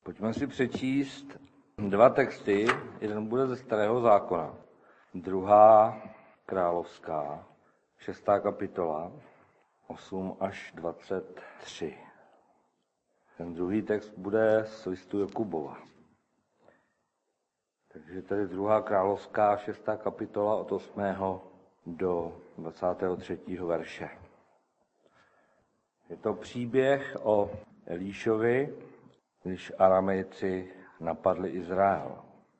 Pojďme si přečíst dva texty. Jeden bude ze Starého zákona. 2. královská, 6. kapitola, 8 až 23. Ten druhý text bude z listu Jakubova. Takže tady 2. královská, 6. kapitola od 8. do 23. verše. Je to příběh o Elíšovi, když Aramejci napadli Izrael.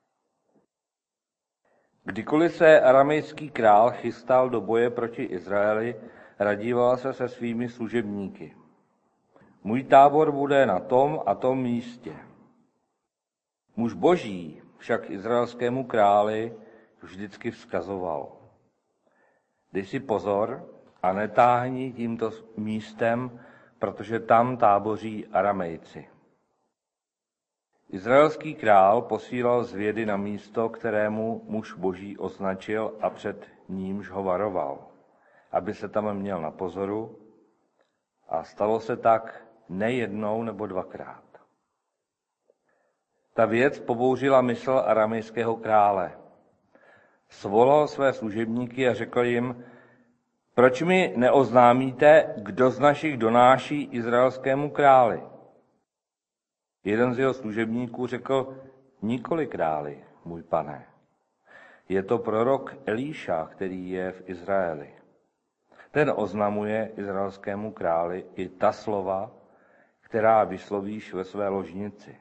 Kdykoliv se aramejský král chystal do boje proti Izraeli, radíval se svými služebníky. Můj tábor bude na tom a tom místě. Muž boží však izraelskému králi vždycky vzkazoval. Dej si pozor a netáhni tímto místem, protože tam táboří Aramejci. Izraelský král posílal zvědy na místo, kterému muž boží označil a před nímž ho varoval, aby se tam měl na pozoru, a stalo se tak nejednou nebo dvakrát. Ta věc pobouřila mysl aramejského krále. Svolal své služebníky a řekl jim, proč mi neoznámíte, kdo z našich donáší izraelskému králi? Jeden z jeho služebníků řekl, nikoli králi, můj pane. Je to prorok Elíša, který je v Izraeli. Ten oznamuje izraelskému králi i ta slova, která vyslovíš ve své ložnici.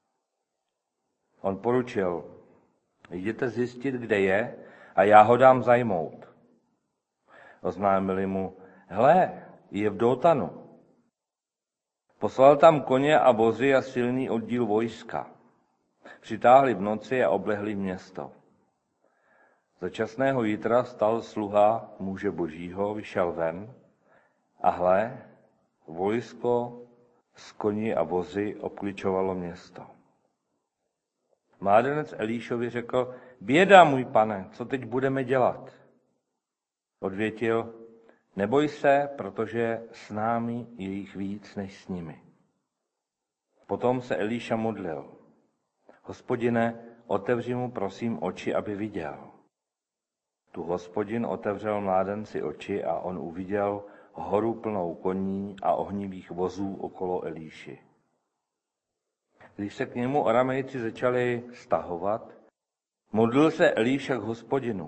On poručil, jděte zjistit, kde je, a já ho dám zajmout. Oznámili mu, hle, je v Dotanu. Poslal tam koně a vozy a silný oddíl vojska. Přitáhli v noci a oblehli město. Za časného jítra stal sluha muže božího, vyšel ven a hle, vojsko s koní a vozy obkličovalo město. Mládenec Elíšovi řekl, běda, můj pane, co teď budeme dělat? Odvětil, neboj se, protože s námi je jich víc než s nimi. Potom se Elíša modlil. Hospodine, otevři mu prosím oči, aby viděl. Tu Hospodin otevřel mládenci oči a on uviděl horu plnou koní a ohnivých vozů okolo Elíši. Když se k němu Aramejci začali stahovat, modlil se Elíša k Hospodinu.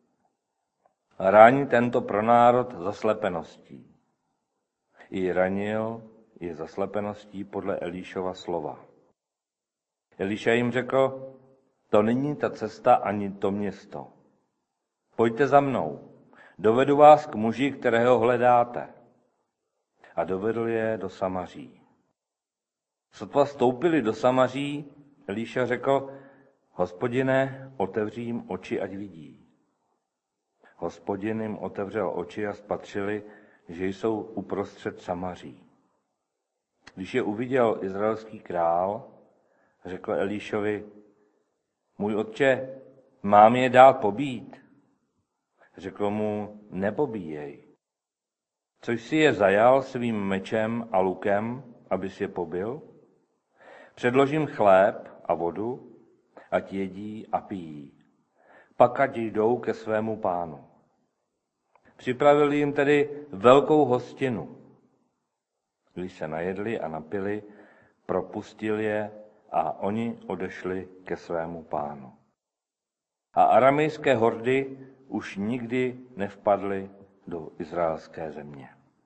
Ráň tento pronárod zaslepeností. I ranil je zaslepeností podle Elíšova slova. Elíša jim řekl, to není ta cesta ani to město. Pojďte za mnou, dovedu vás k muži, kterého hledáte. A dovedl je do Samaří. Sotva vstoupili do Samaří, Elíša řekl, Hospodine, otevři jim oči, ať vidí. Hospodin jim otevřel oči a spatřili, že jsou uprostřed Samaří. Když je uviděl izraelský král, řekl Elíšovi, můj otče, mám je dál pobít? Řekl mu, nepobíjej. Což si je zajal svým mečem a lukem, abys je pobil? Předložím chléb a vodu, ať jedí a pijí. Pak ať jdou ke svému pánu. Připravili jim tedy velkou hostinu. Když se najedli a napili, propustil je a oni odešli ke svému pánu. A aramejské hordy už nikdy nevpadly do izraelské země.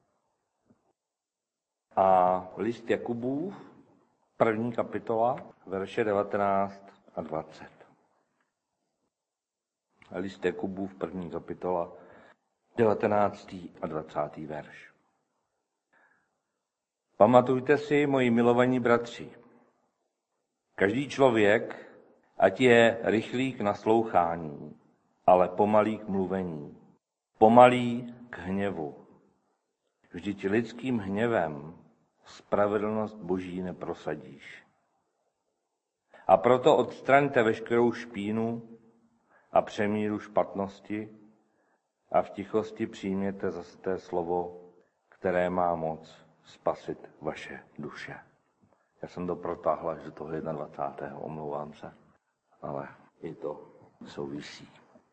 A list Jakubův, 1. kapitola, verše 19 a 20. A list Jakubův, 1. kapitola, 19. a 20. verš. Pamatujte si, moji milovaní bratři, každý člověk, ať je rychlý k naslouchání, ale pomalý k mluvení, pomalý k hněvu. Vždyť lidským hněvem spravedlnost Boží neprosadíš. A proto odstraňte veškerou špínu a přemíru špatnosti a v tichosti přijměte zase té slovo, které má moc spasit vaše duše. Já jsem to protáhl až do toho 21. Omlouvám se, ale i to souvisí.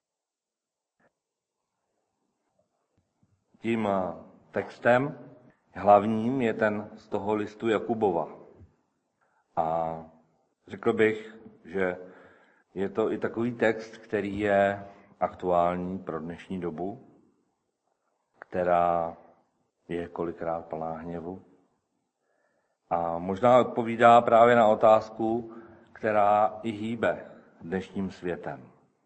Tím textem hlavním je ten z toho listu Jakubova. A řekl bych, že je to i takový text, který je aktuální pro dnešní dobu, která je kolikrát plná hněvu. A možná odpovídá právě na otázku, která i hýbe dnešním světem.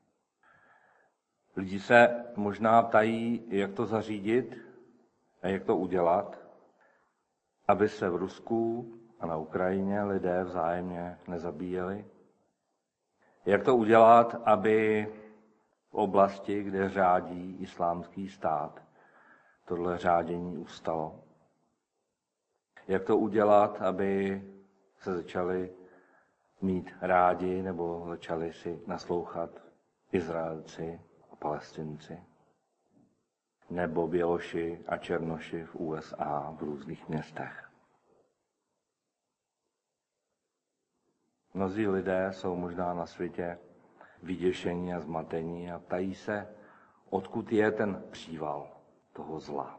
Lidi se možná ptají, jak to zařídit a jak to udělat, aby se v Rusku a na Ukrajině lidé vzájemně nezabíjeli. Jak to udělat, aby v oblasti, kde řádí islámský stát, tohle řádění ustalo. Jak to udělat, aby se začali mít rádi nebo začali si naslouchat Izraelci a Palestinci, nebo Běloši a Černoši v USA v různých městech. Mnozí lidé jsou možná na světě vyděšení a zmatení a ptají se, odkud je ten příval toho zla.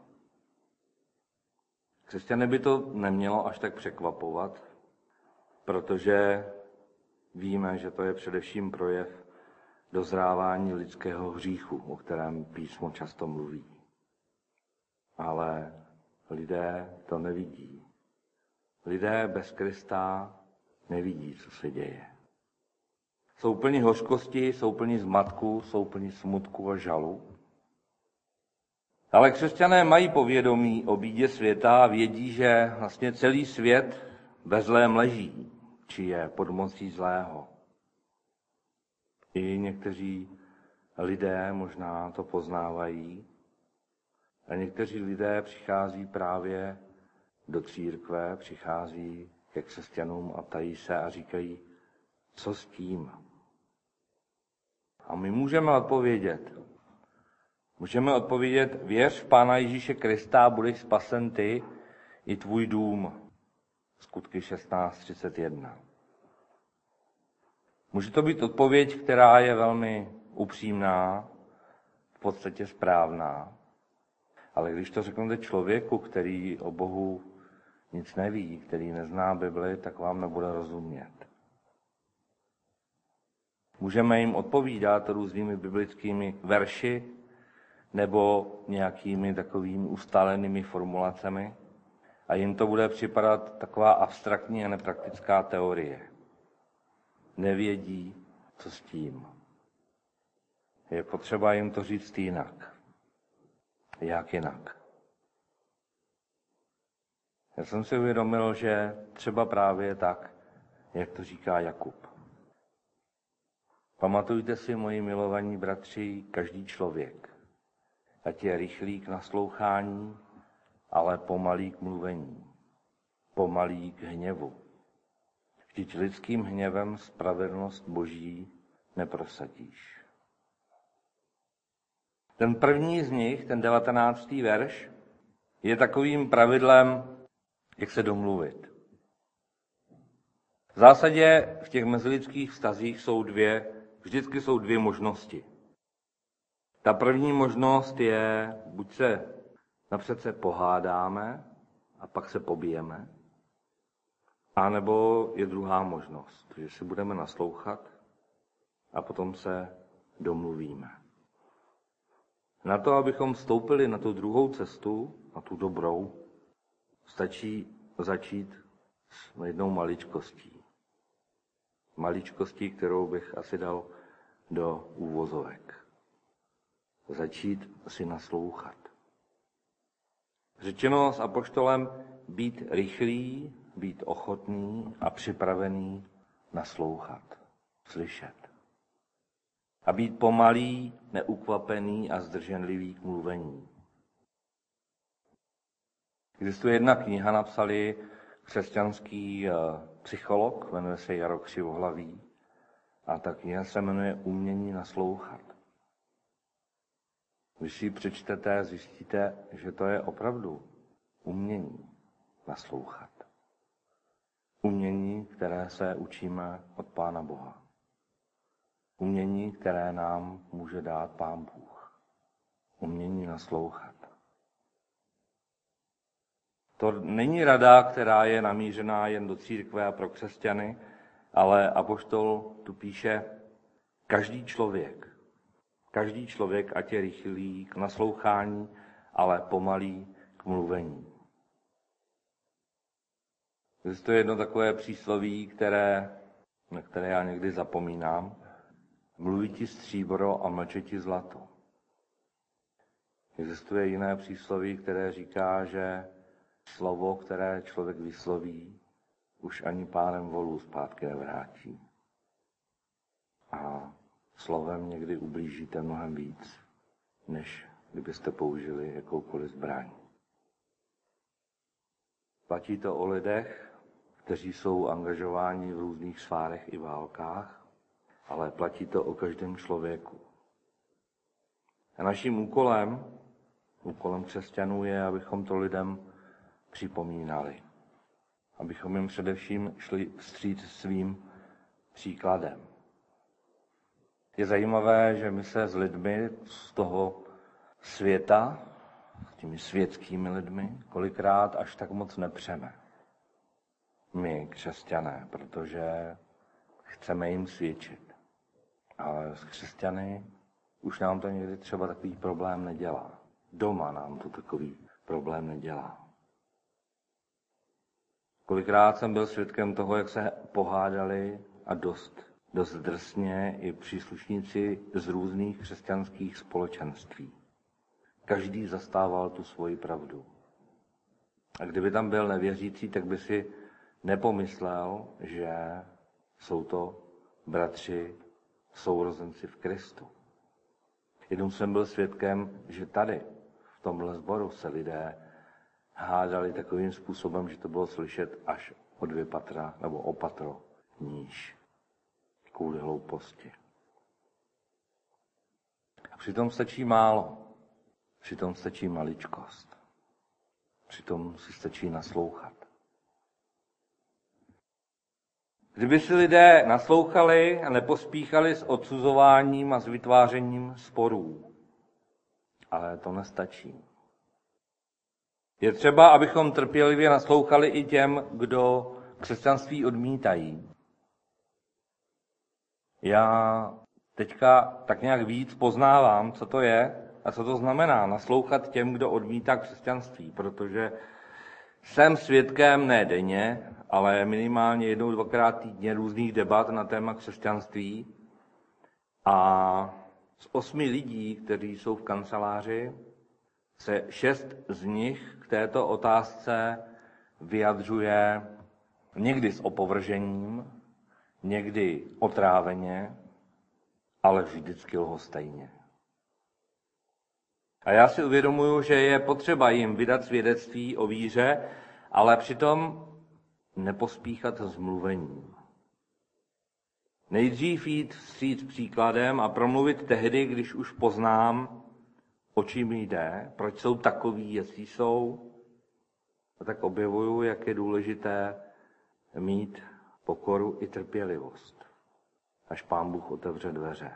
Křesťany by to nemělo až tak překvapovat, protože víme, že to je především projev dozrávání lidského hříchu, o kterém písmo často mluví. Ale lidé to nevidí. Lidé bez Krista nevidí, co se děje. Jsou plní hořkosti, jsou plní zmatku, jsou plní smutku a žalu. Ale křesťané mají povědomí o bídě světa a vědí, že vlastně celý svět ve zlém leží, či je pod mocí zlého. I někteří lidé možná to poznávají a někteří lidé přichází právě do církve, přichází ke křesťanům a ptají se a říkají, co s tím? A my můžeme odpovědět. Můžeme odpovědět, věř v Pána Ježíše Krista a budeš spasen ty i tvůj dům. Skutky 16:31. Může to být odpověď, která je velmi upřímná, v podstatě správná. Ale když to řeknete člověku, který o Bohu nic neví, který nezná Bibli, tak vám nebude rozumět. Můžeme jim odpovídat různými biblickými verši nebo nějakými takovými ustálenými formulacemi a jim to bude připadat taková abstraktní a nepraktická teorie. Nevědí, co s tím. Je potřeba jim to říct jinak. Jak jinak? Já jsem si uvědomil, že třeba právě tak, jak to říká Jakub. Pamatujte si, moji milovaní bratři, každý člověk, ať je rychlý k naslouchání, ale pomalý k mluvení, pomalý k hněvu. Vždyť lidským hněvem spravedlnost Boží neprosadíš. Ten první z nich, ten 19. verš, je takovým pravidlem, jak se domluvit. V zásadě v těch mezilidských vztazích vždycky jsou dvě možnosti. Ta první možnost je, buď se napřed se pohádáme a pak se pobijeme, anebo je druhá možnost, že si budeme naslouchat a potom se domluvíme. Na to, abychom vstoupili na tu druhou cestu, na tu dobrou, stačí začít s jednou maličkostí. Maličkostí, kterou bych asi dal do úvozovek. Začít si naslouchat. Řečeno s apoštolem být rychlý, být ochotný a připravený naslouchat, slyšet. A být pomalý, neukvapený a zdrženlivý k mluvení. Existuje jedna kniha, napsali křesťanský psycholog, jmenuje se Jaro Křivohlavý, a ta kniha se jmenuje Umění naslouchat. Když si ji přečtete, zjistíte, že to je opravdu umění naslouchat. Umění, které se učíme od Pána Boha. Umění, které nám může dát Pán Bůh. Umění naslouchat. To není rada, která je namířená jen do církve a pro křesťany, ale apoštol tu píše, každý člověk, ať je rychlý k naslouchání, ale pomalý k mluvení. Existuje jedno takové přísloví, na které já někdy zapomínám. Mluví ti stříbro a mlče ti zlato. Existuje jiné přísloví, které říká, že slovo, které člověk vysloví, už ani pánem volů zpátky nevrátí. A slovem někdy ublížíte mnohem víc, než kdybyste použili jakoukoliv zbraň. Platí to o lidech, kteří jsou angažováni v různých sférách i válkách, ale platí to o každém člověku. A naším úkolem křesťanů je, abychom to lidem připomínali. Abychom jim především šli vstříc svým příkladem. Je zajímavé, že my se s lidmi z toho světa, s těmi světskými lidmi, kolikrát až tak moc nepřeme. My, křesťané, protože chceme jim svědčit. Ale s křesťany už nám to někdy třeba takový problém nedělá. Doma nám to takový problém nedělá. Kolikrát jsem byl svědkem toho, jak se pohádali a dost drsně i příslušníci z různých křesťanských společenství. Každý zastával tu svoji pravdu. A kdyby tam byl nevěřící, tak by si nepomyslel, že jsou to bratři, sourozenci v Kristu. Jednou jsem byl svědkem, že tady, v tomhle sboru, se lidé hádali takovým způsobem, že to bylo slyšet až o 2 patra nebo o patro níž. Kvůli hlouposti. A přitom stačí málo. Přitom stačí maličkost. Přitom si stačí naslouchat. Kdyby si lidé naslouchali a nepospíchali s odsuzováním a s vytvářením sporů. Ale to nestačí. Je třeba, abychom trpělivě naslouchali i těm, kdo křesťanství odmítají. Já teďka tak nějak víc poznávám, co to je a co to znamená naslouchat těm, kdo odmítá křesťanství, protože jsem svědkem ne denně, ale minimálně 1-2krát týdně různých debat na téma křesťanství a z 8 lidí, kteří jsou v kanceláři, se 6 z nich k této otázce vyjadřuje někdy s opovržením, někdy otráveně, ale vždycky lhostejně. A já si uvědomuji, že je potřeba jim vydat svědectví o víře, ale přitom nepospíchat s mluvením. Nejdřív jít vstříc příkladem a promluvit tehdy, když už poznám, o čím jde, proč jsou takoví, jestli jsou. A tak objevuju, jak je důležité mít pokoru i trpělivost, až Pán Bůh otevře dveře.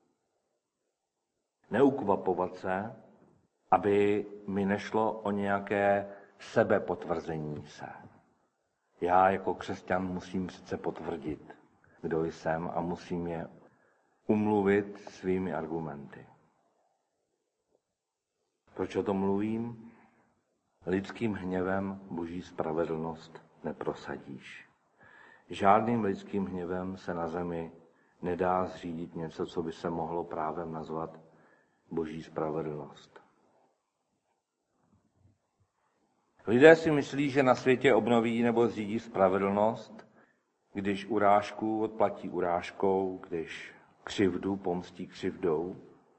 Neukvapovat se, aby mi nešlo o nějaké sebepotvrzení se. Já jako křesťan musím přece potvrdit, kdo jsem a musím je umluvit svými argumenty. Proč o tom mluvím? Lidským hněvem Boží spravedlnost neprosadíš. Žádným lidským hněvem se na zemi nedá zřídit něco, co by se mohlo právem nazvat Boží spravedlnost. Lidé si myslí, že na světě obnoví nebo zřídí spravedlnost, když urážku odplatí urážkou, když křivdu pomstí křivdou.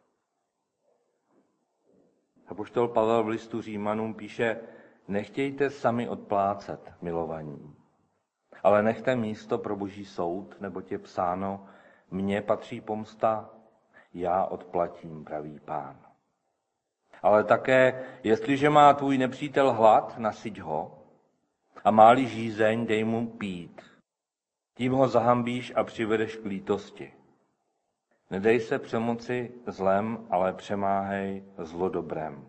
Apoštol Pavel v listu Římanům píše, nechtějte sami odplácet milovaní, ale nechte místo pro Boží soud, neboť je psáno, mně patří pomsta, já odplatím, pravý Pán. Ale také, jestliže má tvůj nepřítel hlad, nasyť ho, a má-li žízeň, dej mu pít. Tím ho zahambíš a přivedeš k lítosti. Nedej se přemoci zlem, ale přemáhej zlo dobrem.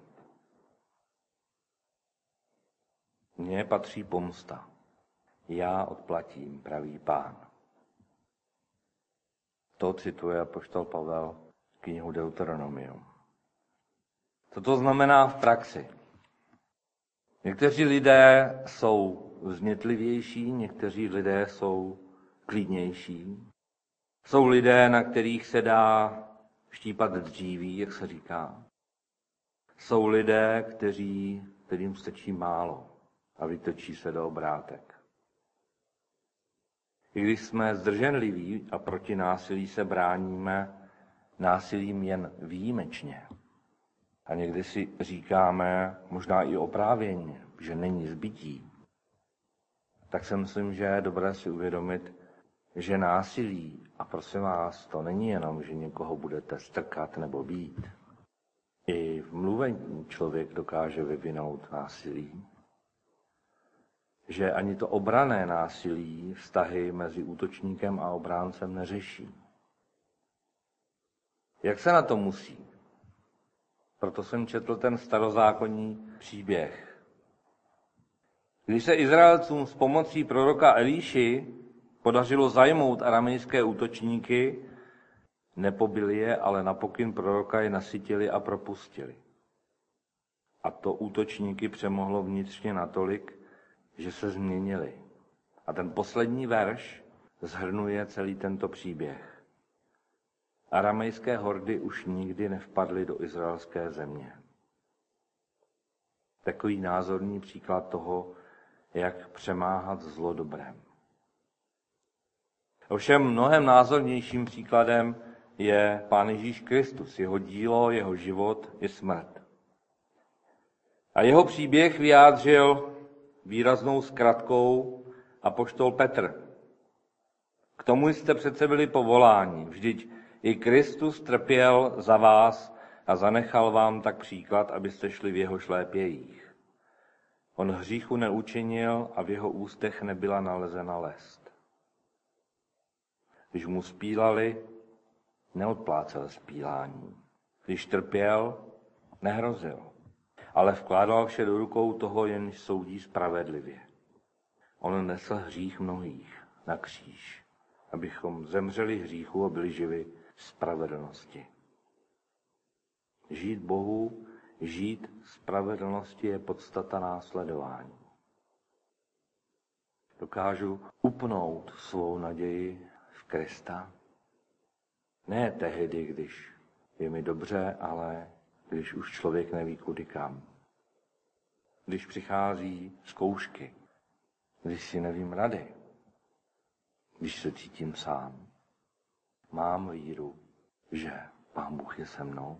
Mně patří pomsta. Já odplatím, pravý Pán. To cituje apoštol Pavel knihu Deuteronomium. Co to znamená v praxi? Někteří lidé jsou vznětlivější, někteří lidé jsou klidnější. Jsou lidé, na kterých se dá štípat dříví, jak se říká. Jsou lidé, kterým stačí málo a vytočí se do obrátek. I když jsme zdrženliví a proti násilí se bráníme násilím jen výjimečně. A někdy si říkáme, možná i oprávněně, že není zbytí. Tak si myslím, že je dobré si uvědomit, že násilí, a prosím vás, to není jenom, že někoho budete strkat nebo bít. I v mluvení člověk dokáže vyvinout násilí. Že ani to obranné násilí vztahy mezi útočníkem a obráncem neřeší. Jak se na to musí? Proto jsem četl ten starozákonní příběh. Když se Izraelcům s pomocí proroka Elíši podařilo zajmout aramejské útočníky, nepobili je, ale na pokyn proroka je nasytili a propustili. A to útočníky přemohlo vnitřně natolik, že se změnili. A ten poslední verš shrnuje celý tento příběh. Aramejské hordy už nikdy nevpadly do izraelské země. Takový názorný příklad toho, jak přemáhat zlo dobrem. Ovšem mnohem názornějším příkladem je Pán Ježíš Kristus, jeho dílo, jeho život i smrt. A jeho příběh vyjádřil výraznou zkratkou apoštol Petr. K tomu jste přece byli povoláni, vždyť i Kristus trpěl za vás a zanechal vám tak příklad, abyste šli v jeho šlépějích. On hříchu neučinil a v jeho ústech nebyla nalezena lest. Když mu spílali, neodplácel spílání. Když trpěl, nehrozil, ale vkládal vše do rukou toho, jenž soudí spravedlivě. On nesl hřích mnohých na kříž, abychom zemřeli hříchu a byli živi spravedlnosti. Žít Bohu, žít spravedlnosti je podstata následování. Dokážu upnout svou naději v Krista. Ne tehdy, když je mi dobře, ale když už člověk neví kudy kam. Když přichází zkoušky, když si nevím rady, když se cítím sám. Mám víru, že Pán Bůh je se mnou.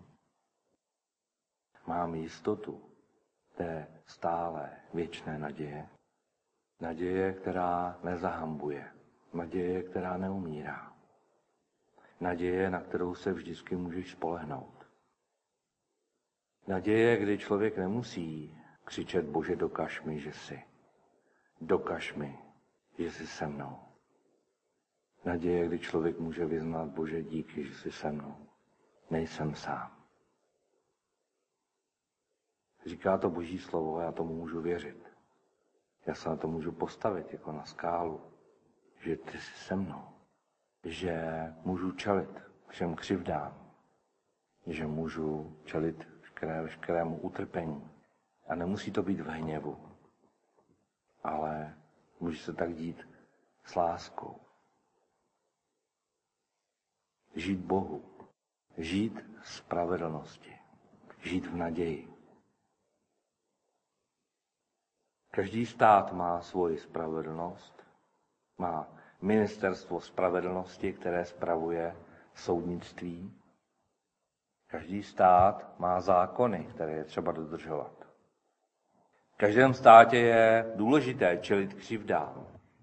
Mám jistotu té stálé věčné naděje. Naděje, která nezahambuje. Naděje, která neumírá. Naděje, na kterou se vždycky můžeš spolehnout. Naděje, kdy člověk nemusí křičet, Bože, dokaž mi, že jsi. Dokaž mi, že jsi se mnou. Naděje, kdy člověk může vyznat, Bože, díky, že jsi se mnou. Nejsem sám. Říká to Boží slovo a já tomu můžu věřit. Já se na to můžu postavit jako na skálu, že ty jsi se mnou. Že můžu čelit všem křivdám. Že můžu čelit veškerému utrpení. A nemusí to být v hněvu. Ale může se tak dít s láskou. Žít Bohu. Žít v spravedlnosti. Žít v naději. Každý stát má svoji spravedlnost. Má ministerstvo spravedlnosti, které spravuje soudnictví. Každý stát má zákony, které je třeba dodržovat. V každém státě je důležité čelit křivdám.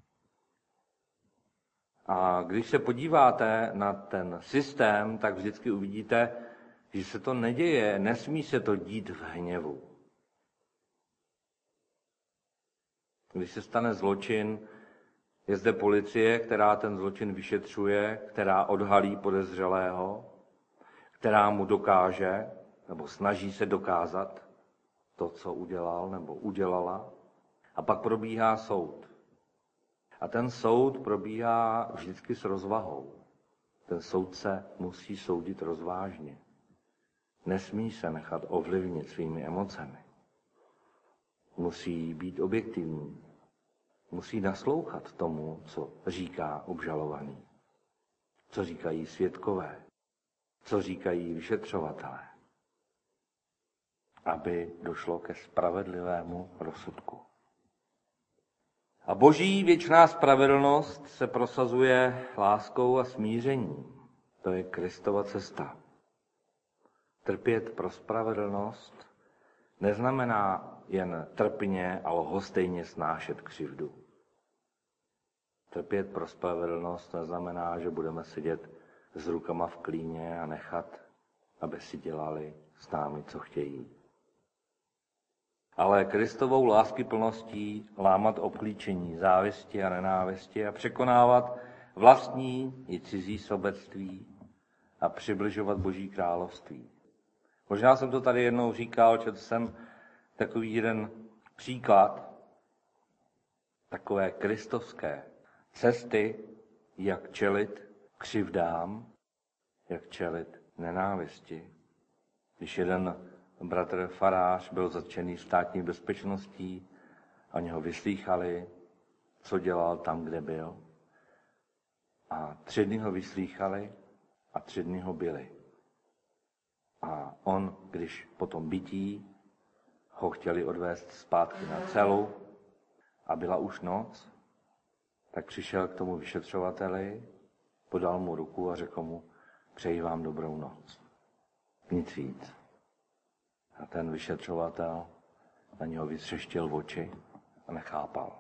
A když se podíváte na ten systém, tak vždycky uvidíte, že se to neděje, nesmí se to dít v hněvu. Když se stane zločin, je zde policie, která ten zločin vyšetřuje, která odhalí podezřelého, která mu dokáže, nebo snaží se dokázat to, co udělal nebo udělala. A pak probíhá soud. A ten soud probíhá vždycky s rozvahou. Ten soudce musí soudit rozvážně. Nesmí se nechat ovlivnit svými emocemi. Musí být objektivní. Musí naslouchat tomu, co říká obžalovaný. Co říkají svědkové. Co říkají vyšetřovatelé. Aby došlo ke spravedlivému rozsudku. A boží věčná spravedlnost se prosazuje láskou a smířením. To je Kristova cesta. Trpět pro spravedlnost neznamená jen trpně a lhostejně snášet křivdu. Trpět pro spravedlnost neznamená, že budeme sedět s rukama v klíně a nechat, aby si dělali s námi, co chtějí. Ale Kristovou láskyplností lámat obklíčení závisti a nenávisti a překonávat vlastní i cizí sobectví a přibližovat Boží království. Možná jsem to tady jednou říkal, četl jsem takový jeden příklad takové kristovské cesty, jak čelit křivdám, jak čelit nenávisti. Když jeden bratr farář byl zatčený státní bezpečností, oni ho vyslýchali, co dělal tam, kde byl. A 3 dny ho vyslýchali a 3 dny ho bili. A on, když po tom bití ho chtěli odvést zpátky na celu a byla už noc, tak přišel k tomu vyšetřovateli, podal mu ruku a řekl mu, přeji vám dobrou noc. Nic víc. A ten vyšetřovatel na něho vytřeštil oči a nechápal.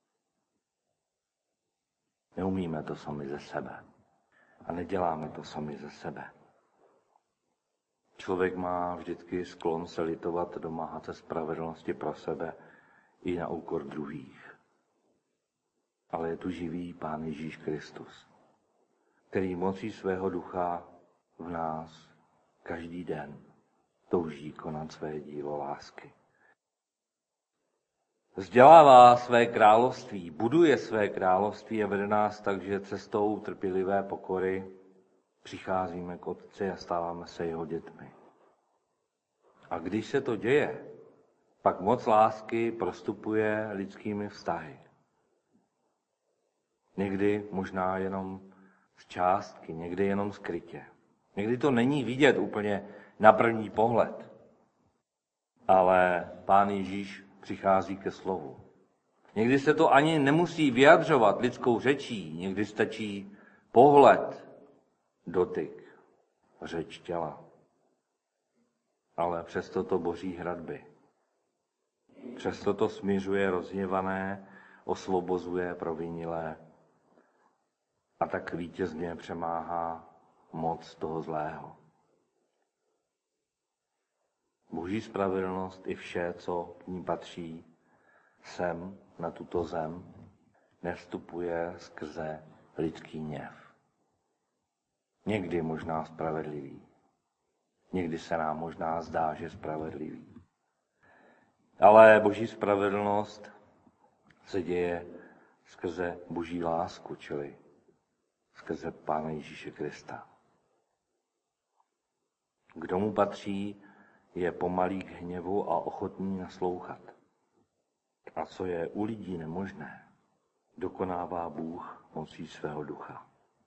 Neumíme to sami ze sebe. A neděláme to sami ze sebe. Člověk má vždycky sklon se litovat, domáhat se spravedlnosti pro sebe i na úkor druhých. Ale je tu živý Pán Ježíš Kristus, který mocí svého ducha v nás každý den touží konat své dílo lásky. Vzdělává své království, buduje své království a vede nás tak, že cestou trpělivé pokory přicházíme k Otci a stáváme se jeho dětmi. A když se to děje, pak moc lásky prostupuje lidskými vztahy. Někdy možná jenom z částky, někdy jenom skrytě. Někdy to není vidět úplně na první pohled. Ale Pán Ježíš přichází ke slovu. Někdy se to ani nemusí vyjadřovat lidskou řečí, někdy stačí pohled, dotyk, řeč těla. Ale přesto to boří hradby. Přesto to směřuje rozhněvané, osvobozuje provinilé a tak vítězně přemáhá moc toho zlého. Boží spravedlnost i vše, co k ní patří, sem na tuto zem, nevstupuje skrze lidský hněv. Někdy možná spravedlivý. Někdy se nám možná zdá, že spravedlivý. Ale Boží spravedlnost se děje skrze Boží lásku, čili skrze Pána Ježíše Krista. Kdo mu patří, je pomalý k hněvu a ochotný naslouchat. A co je u lidí nemožné, dokonává Bůh mocí svého ducha.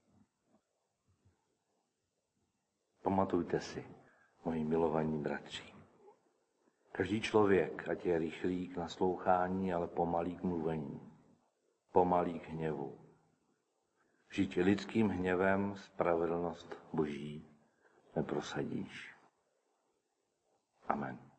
Pamatujte si, moji milovaní bratři. Každý člověk, ať je rychlý k naslouchání, ale pomalý k mluvení, pomalý k hněvu. Žít lidským hněvem spravedlnost Boží neprosadíš. Amen.